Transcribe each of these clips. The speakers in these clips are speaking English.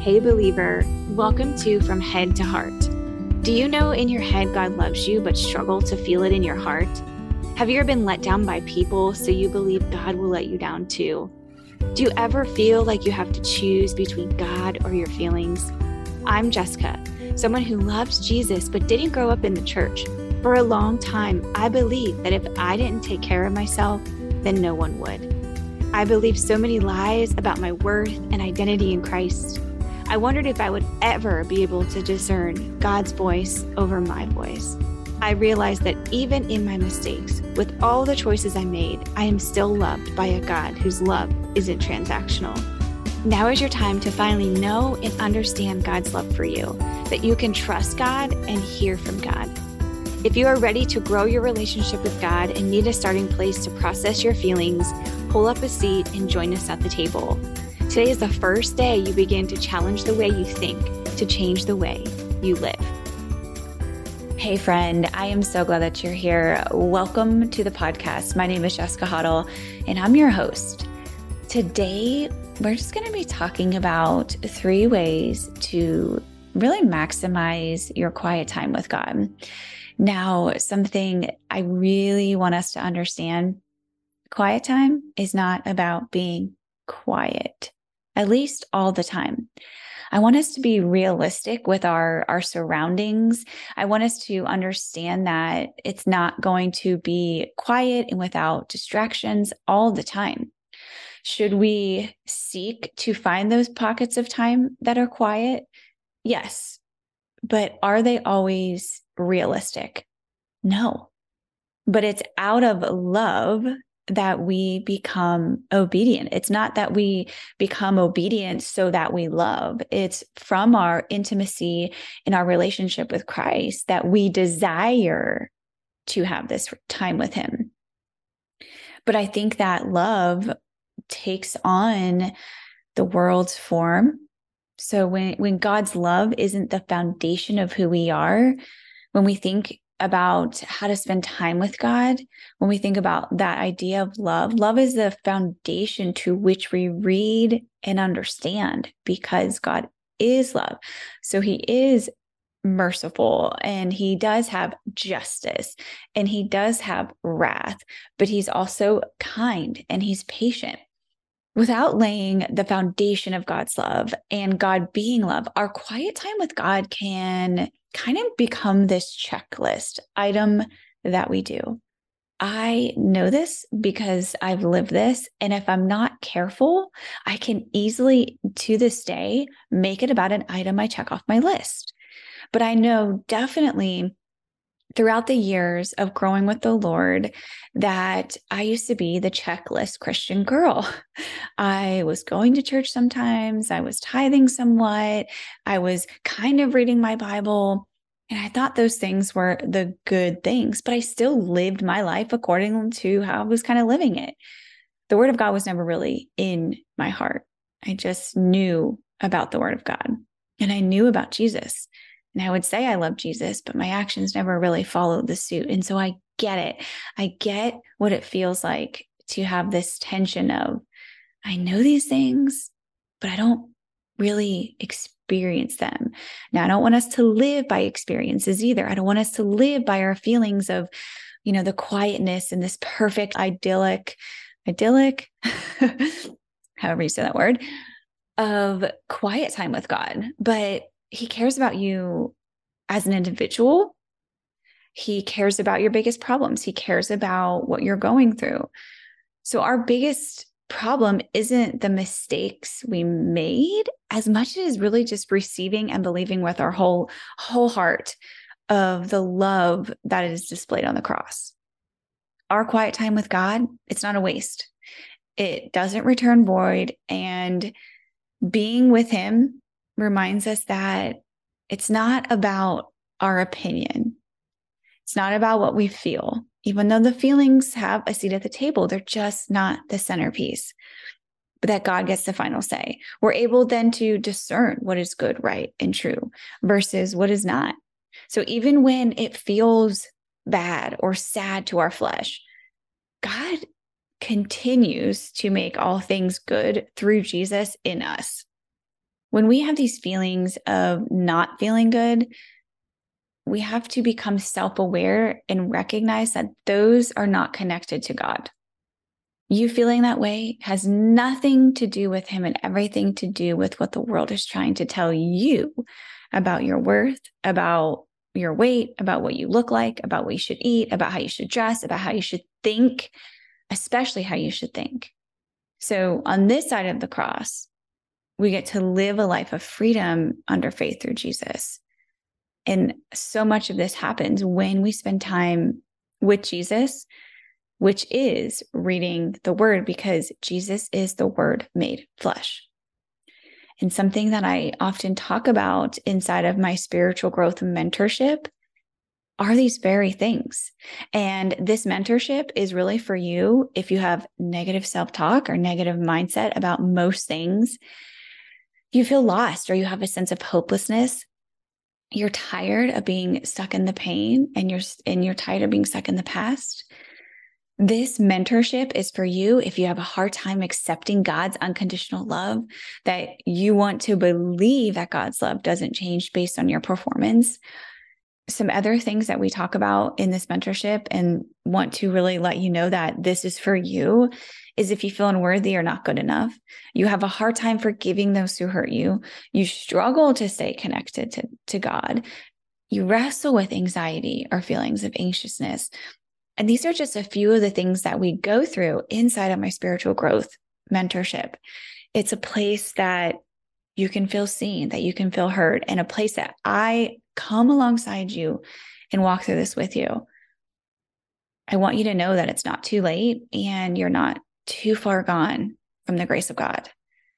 Hey believer, welcome to From Head to Heart. Do you know in your head God loves you but struggle to feel it in your heart? Have you ever been let down by people so you believe God will let you down too? Do you ever feel like you have to choose between God or your feelings? I'm Jessica, someone who loves Jesus but didn't grow up in the church. For a long time, I believed that if I didn't take care of myself, then no one would. I believed so many lies about my worth and identity in Christ. I wondered if I would ever be able to discern God's voice over my voice. I realized that even in my mistakes, with all the choices I made, I am still loved by a God whose love isn't transactional. Now is your time to finally know and understand God's love for you, that you can trust God and hear from God. If you are ready to grow your relationship with God and need a starting place to process your feelings, pull up a seat and join us at the table. Today is the first day you begin to challenge the way you think, to change the way you live. Hey friend, I am so glad that you're here. Welcome to the podcast. My name is Jessica Hoddle and I'm your host. Today, we're just going to be talking about 3 ways to really maximize your quiet time with God. Now, something I really want us to understand, quiet time is not about being quiet, at least all the time. I want us to be realistic with our surroundings. I want us to understand that it's not going to be quiet and without distractions all the time. Should we seek to find those pockets of time that are quiet? Yes. But are they always realistic? No. But it's out of love that we become obedient. It's not that we become obedient so that we love. It's from our intimacy in our relationship with Christ that we desire to have this time with Him. But I think that love takes on the world's form. So when God's love isn't the foundation of who we are, when we think about how to spend time with God, when we think about that idea of love, love is the foundation to which we read and understand because God is love. So He is merciful and He does have justice and He does have wrath, but He's also kind and He's patient. Without laying the foundation of God's love and God being love, our quiet time with God can kind of become this checklist item that we do. I know this because I've lived this. And if I'm not careful, I can easily, to this day, make it about an item I check off my list. But I know definitely throughout the years of growing with the Lord that I used to be the checklist Christian girl. I was going to church sometimes. I was tithing somewhat. I was kind of reading my Bible. And I thought those things were the good things, but I still lived my life according to how I was kind of living it. The Word of God was never really in my heart. I just knew about the Word of God and I knew about Jesus. And I would say I love Jesus, but my actions never really followed the suit. And so I get it. I get what it feels like to have this tension of, I know these things, but I don't really experience them. Now, I don't want us to live by experiences either. I don't want us to live by our feelings of, the quietness and this perfect idyllic, however you say that word, of quiet time with God. But He cares about you as an individual. He cares about your biggest problems. He cares about what you're going through. So our biggest problem isn't the mistakes we made as much as really just receiving and believing with our whole heart of the love that is displayed on the cross. Our quiet time with God, it's not a waste. It doesn't return void. And being with Him reminds us that it's not about our opinion. It's not about what we feel. Even though the feelings have a seat at the table, they're just not the centerpiece. But that God gets the final say. We're able then to discern what is good, right, and true versus what is not. So even when it feels bad or sad to our flesh, God continues to make all things good through Jesus in us. When we have these feelings of not feeling good, we have to become self-aware and recognize that those are not connected to God. You feeling that way has nothing to do with him and everything to do with what the world is trying to tell you about your worth, about your weight, about what you look like, about what you should eat, about how you should dress, about how you should think, especially how you should think. So on this side of the cross, we get to live a life of freedom under faith through Jesus. And so much of this happens when we spend time with Jesus, which is reading the word, because Jesus is the word made flesh. And something that I often talk about inside of my spiritual growth mentorship are these very things. And this mentorship is really for you if you have negative self-talk or negative mindset about most things. You feel lost or you have a sense of hopelessness. You're tired of being stuck in the pain and you're tired of being stuck in the past. This mentorship is for you if you have a hard time accepting God's unconditional love, that you want to believe that God's love doesn't change based on your performance. Some other things that we talk about in this mentorship and want to really let you know that this is for you is if you feel unworthy or not good enough, you have a hard time forgiving those who hurt you, you struggle to stay connected to God, you wrestle with anxiety or feelings of anxiousness. And these are just a few of the things that we go through inside of my spiritual growth mentorship. It's a place that you can feel seen, that you can feel heard, and a place that I come alongside you and walk through this with you. I want you to know that it's not too late and you're not too far gone from the grace of God.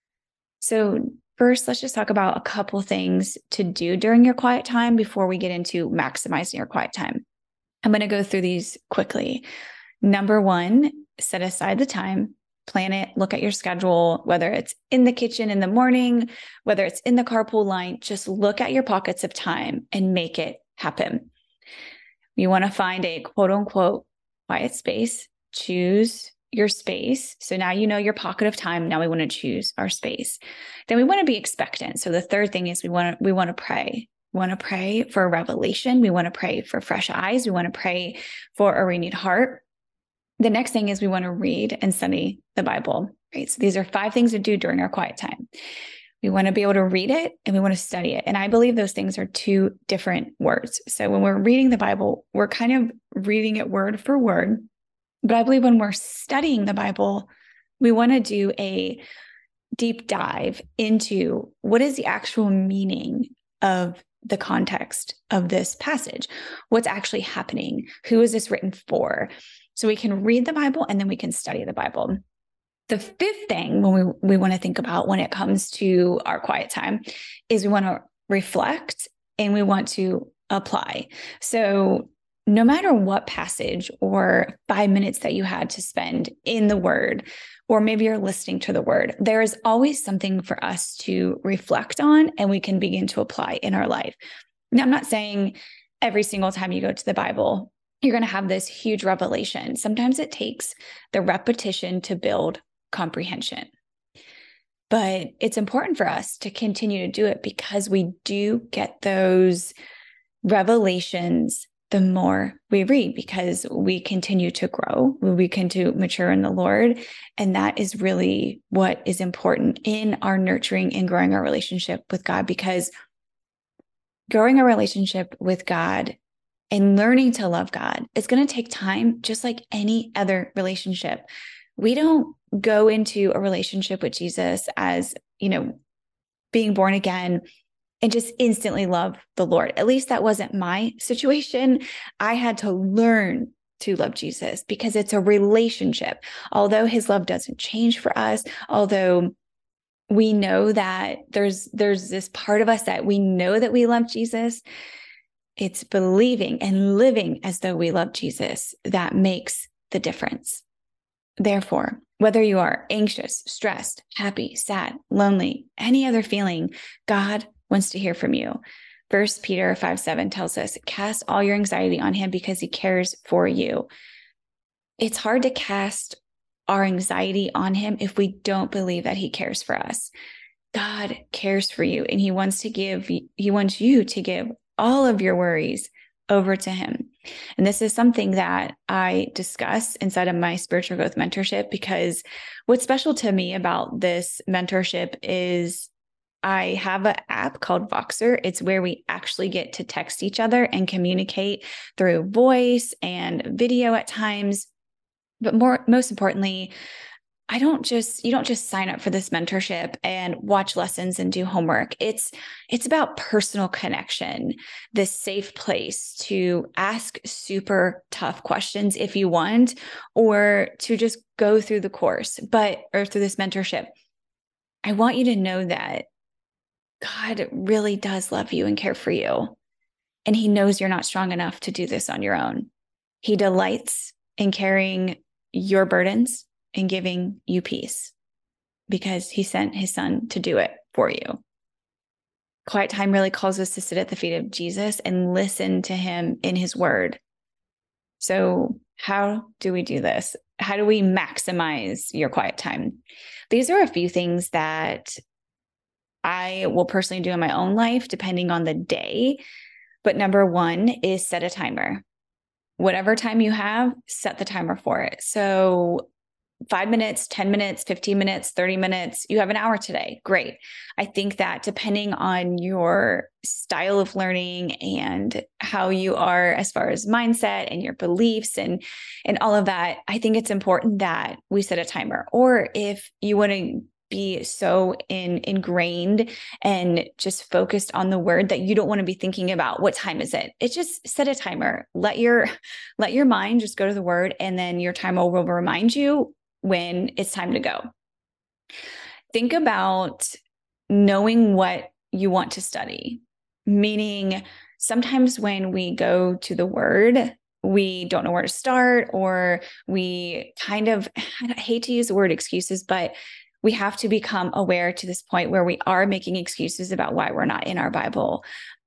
So first, let's just talk about a couple things to do during your quiet time before we get into maximizing your quiet time. I'm going to go through these quickly. Number one, set aside the time, plan it, look at your schedule, whether it's in the kitchen in the morning, whether it's in the carpool line, just look at your pockets of time and make it happen. You want to find a quote unquote quiet space, choose your space. So now you know your pocket of time. Now we want to choose our space. Then we want to be expectant. So the third thing is we want to pray. We want to pray for a revelation. We want to pray for fresh eyes. We want to pray for a renewed heart. The next thing is we want to read and study the Bible, right? So these are 5 things to do during our quiet time. We want to be able to read it and we want to study it. And I believe those things are 2 different words. So when we're reading the Bible, we're kind of reading it word for word. But I believe when we're studying the Bible, we want to do a deep dive into what is the actual meaning of the context of this passage. What's actually happening? Who is this written for? So we can read the Bible and then we can study the Bible. The 5th thing when we want to think about when it comes to our quiet time is we want to reflect and we want to apply. So no matter what passage or 5 minutes that you had to spend in the word, or maybe you're listening to the word, there is always something for us to reflect on and we can begin to apply in our life. Now, I'm not saying every single time you go to the Bible, you're going to have this huge revelation. Sometimes it takes the repetition to build comprehension. But it's important for us to continue to do it because we do get those revelations the more we read, because we continue to grow, we continue to mature in the Lord. And that is really what is important in our nurturing and growing our relationship with God, because growing a relationship with God and learning to love God is going to take time, just like any other relationship. We don't go into a relationship with Jesus as, being born again and just instantly love the Lord. At least that wasn't my situation. I had to learn to love Jesus because it's a relationship. Although his love doesn't change for us, although we know that there's this part of us that we know that we love Jesus, it's believing and living as though we love Jesus that makes the difference. Therefore, whether you are anxious, stressed, happy, sad, lonely, any other feeling, God wants to hear from you. 1 Peter 5:7 tells us, cast all your anxiety on him because he cares for you. It's hard to cast our anxiety on him if we don't believe that he cares for us. God cares for you, and he wants you to give all of your worries over to him. And this is something that I discuss inside of my spiritual growth mentorship, because what's special to me about this mentorship is I have an app called Voxer. It's where we actually get to text each other and communicate through voice and video at times. But most importantly, you don't just sign up for this mentorship and watch lessons and do homework. It's about personal connection, this safe place to ask super tough questions if you want, or to just go through the course, or through this mentorship. I want you to know that God really does love you and care for you. And he knows you're not strong enough to do this on your own. He delights in carrying your burdens and giving you peace, because he sent his son to do it for you. Quiet time really calls us to sit at the feet of Jesus and listen to him in his word. So how do we do this? How do we maximize your quiet time? These are a few things that I will personally do in my own life, depending on the day. But number one is set a timer. Whatever time you have, set the timer for it. So 5 minutes, 10 minutes, 15 minutes, 30 minutes, you have an hour today. Great. I think that depending on your style of learning and how you are as far as mindset and your beliefs and all of that, I think it's important that we set a timer. Or if you want to be so ingrained and just focused on the word that you don't want to be thinking about what time is it. It's just set a timer. Let your mind just go to the word, and then your timer will remind you when it's time to go. Think about knowing what you want to study, meaning sometimes when we go to the word, we don't know where to start, or we I hate to use the word excuses, but we have to become aware to this point where we are making excuses about why we're not in our Bible.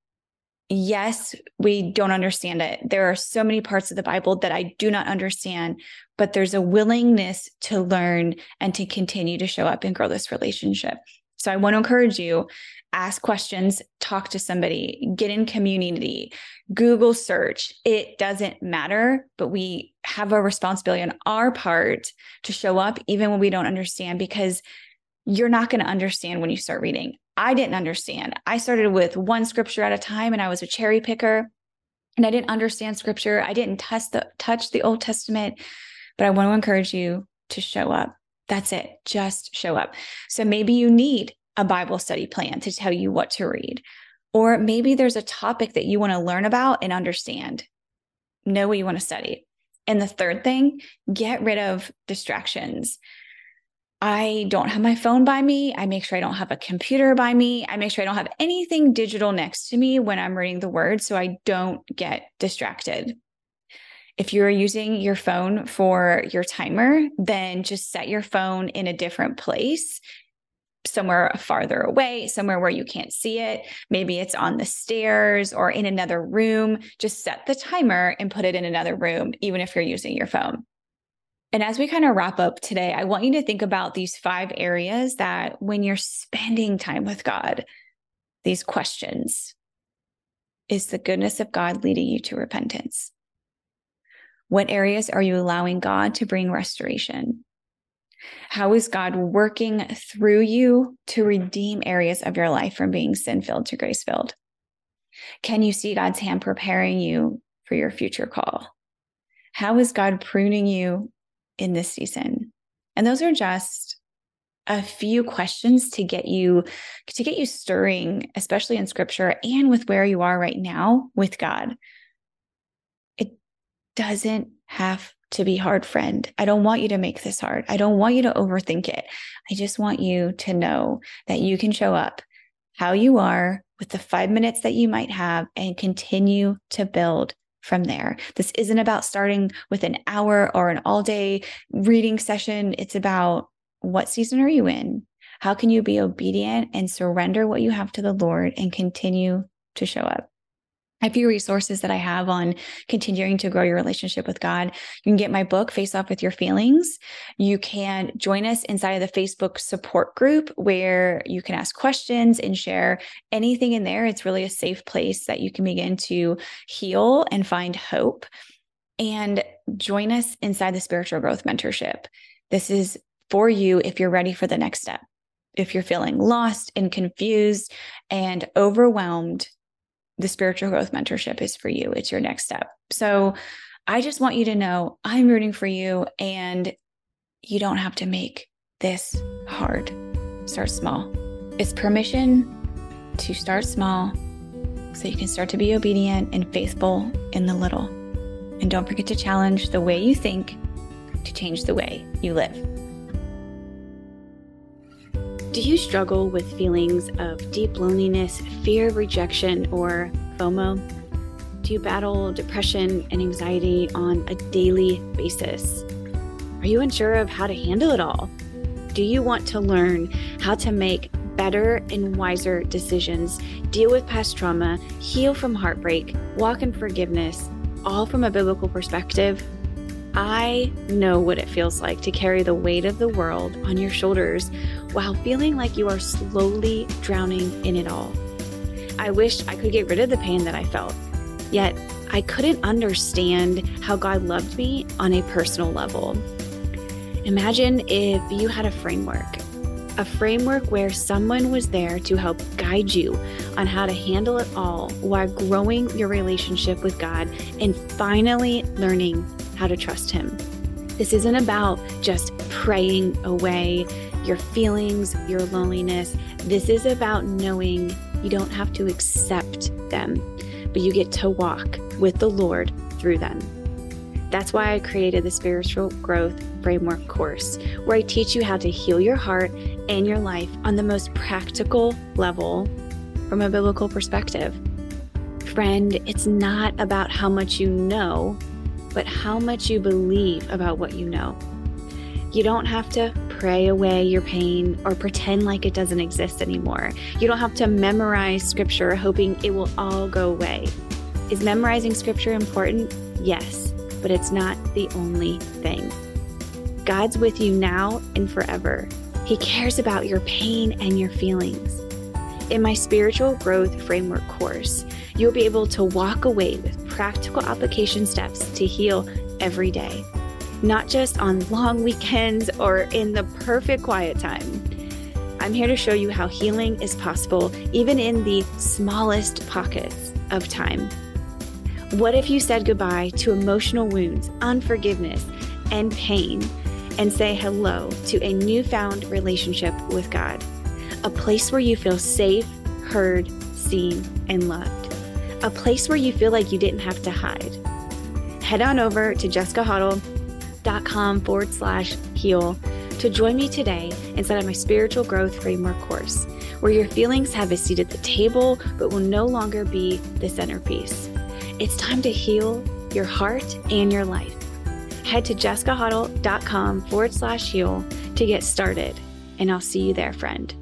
Yes, we don't understand it. There are so many parts of the Bible that I do not understand, but there's a willingness to learn and to continue to show up and grow this relationship. So I want to encourage you, ask questions, talk to somebody, get in community, Google search. It doesn't matter, but we have a responsibility on our part to show up even when we don't understand, because you're not going to understand when you start reading. I didn't understand. I started with one scripture at a time, and I was a cherry picker, and I didn't understand scripture. I didn't touch the Old Testament, but I want to encourage you to show up. That's it. Just show up. So maybe you need a Bible study plan to tell you what to read, or maybe there's a topic that you want to learn about and understand. Know what you want to study. And the third thing, get rid of distractions. I don't have my phone by me. I make sure I don't have a computer by me. I make sure I don't have anything digital next to me when I'm reading the word, so I don't get distracted. If you're using your phone for your timer, then just set your phone in a different place, somewhere farther away, somewhere where you can't see it. Maybe it's on the stairs or in another room. Just set the timer and put it in another room, even if you're using your phone. And as we kind of wrap up today, I want you to think about these 5 areas that when you're spending time with God, these questions. Is the goodness of God leading you to repentance? What areas are you allowing God to bring restoration? How is God working through you to redeem areas of your life from being sin-filled to grace-filled? Can you see God's hand preparing you for your future call? How is God pruning you in this season? And those are just a few questions to get you stirring, especially in scripture and with where you are right now with God. It doesn't have to be hard, friend. I don't want you to make this hard. I don't want you to overthink it. I just want you to know that you can show up how you are with the 5 minutes that you might have and continue to build from there. This isn't about starting with an hour or an all-day reading session. It's about, what season are you in? How can you be obedient and surrender what you have to the Lord and continue to show up? a few resources that I have on continuing to grow your relationship with God. You can get my book, Face Off with Your Feelings. You can join us inside of the Facebook support group where you can ask questions and share anything in there. It's really a safe place that you can begin to heal and find hope. And join us inside the Spiritual Growth Mentorship. This is for you if you're ready for the next step. If you're feeling lost and confused and overwhelmed, the Spiritual Growth Mentorship is for you. It's your next step. So I just want you to know I'm rooting for you, and you don't have to make this hard. Start small. It's permission to start small so you can start to be obedient and faithful in the little. And don't forget to challenge the way you think to change the way you live. Do you struggle with feelings of deep loneliness, fear of rejection, or FOMO? Do you battle depression and anxiety on a daily basis? Are you unsure of how to handle it all? Do you want to learn how to make better and wiser decisions, deal with past trauma, heal from heartbreak, walk in forgiveness, all from a biblical perspective? I know what it feels like to carry the weight of the world on your shoulders while feeling like you are slowly drowning in it all. I wish I could get rid of the pain that I felt, yet I couldn't understand how God loved me on a personal level. Imagine if you had a framework where someone was there to help guide you on how to handle it all while growing your relationship with God and finally learning how to trust Him. This isn't about just praying away your feelings, your loneliness. This is about knowing you don't have to accept them, but you get to walk with the Lord through them. That's why I created the Spiritual Growth Framework course, where I teach you how to heal your heart and your life on the most practical level from a biblical perspective. Friend, it's not about how much you know, but how much you believe about what you know. You don't have to pray away your pain or pretend like it doesn't exist anymore. You don't have to memorize scripture hoping it will all go away. Is memorizing scripture important? Yes, but it's not the only thing. God's with you now and forever. He cares about your pain and your feelings. In my Spiritual Growth Framework course, you'll be able to walk away with practical application steps to heal every day, not just on long weekends or in the perfect quiet time. I'm here to show you how healing is possible even in the smallest pockets of time. What if you said goodbye to emotional wounds, unforgiveness, and pain, and say hello to a newfound relationship with God? A place where you feel safe, heard, seen, and loved. A place where you feel like you didn't have to hide. Head on over to jessicahottle.com/heal to join me today inside of my Spiritual Growth Framework course, where your feelings have a seat at the table, but will no longer be the centerpiece. It's time to heal your heart and your life. Head to jessicahottle.com/heal to get started, and I'll see you there, friend.